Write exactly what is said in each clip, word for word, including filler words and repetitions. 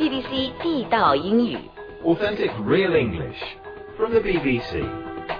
B B C 地道英语 Authentic real English from the B B C.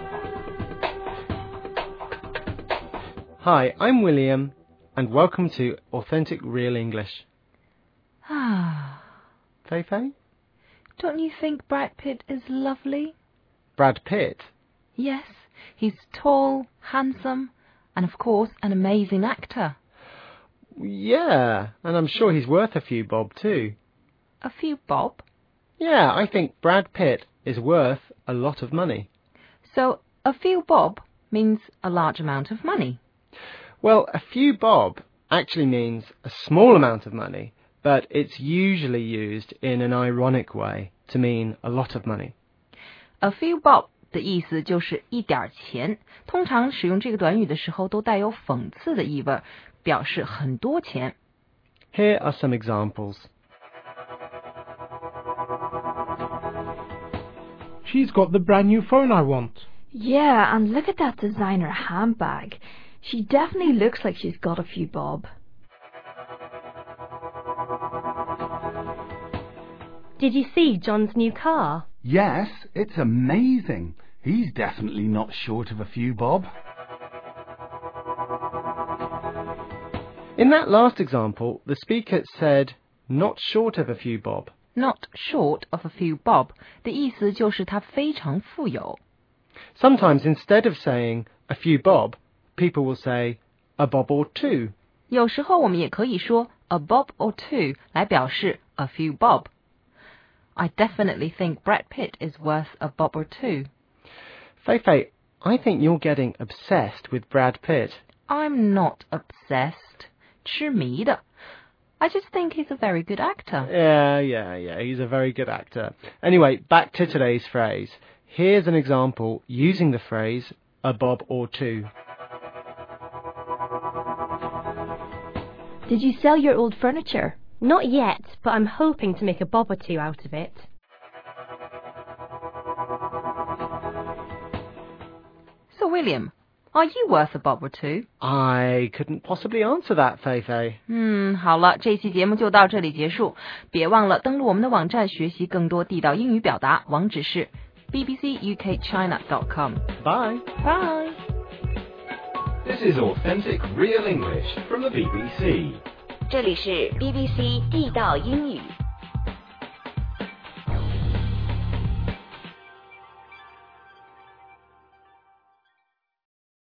Hi, I'm William, and welcome to Authentic Real English. Ah, Fei Fei? don't you think Brad Pitt is lovely? Brad Pitt? Yes, he's tall, handsome, and of course an amazing actor. Yeah, and I'm sure he's worth a few bob too. A few bob? Yeah, I think Brad Pitt is worth a lot of money. So, a few bob means a large amount of money. Well, a few bob actually means a small amount of money, but it's usually used in an ironic way to mean a lot of money. A few bob 的意思就是一点钱，通常使用这个短语的时候都带有讽刺的意味，表示很多钱。 Here are some examples. She's got the brand new phone I want. Yeah, and look at that designer handbag. She definitely looks like she's got a few bob. Did you see John's new car? Yes, it's amazing. He's definitely not short of a few bob. In that last example, the speaker said, not short of a few bob. Not short of a few bob 的意思就是他非常富有。 Sometimes instead of saying a few bob, people will say a bob or two. 有时候我们也可以说 a bob or two 来表示 a few bob. I definitely think Brad Pitt is worth a bob or two. Fei Fei, I think you're getting obsessed with Brad Pitt. I'm not obsessed. 痴迷的。I just think he's a very good actor. Yeah, yeah, yeah, he's a very good actor. Anyway, back to today's phrase. Here's an example using the phrase a bob or two. Did you sell your old furniture? Not yet, but I'm hoping to make a bob or two out of it. So, William, are you worth a bob or two? I couldn't possibly answer that, Fei Fei. 嗯，好了，这期节目就到这里结束。别忘了登录我们的网站学习更多地道英语表达，网址是 b b c u k china dot com. Bye. Bye. This is Authentic real English from the B B C. 这里是 B B C 地道英语